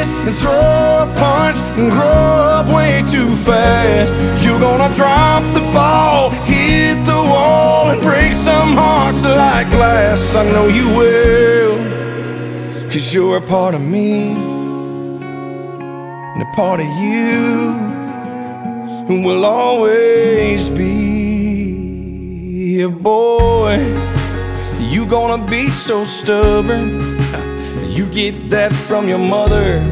miss and throw a punch and grow up way too fast. You're gonna drop the ball, hit the wall, and break some hearts like glass. I know you will, 'cause you're a part of me, and a part of you will always be. A boy, you gonna be so stubborn. You get that from your mother.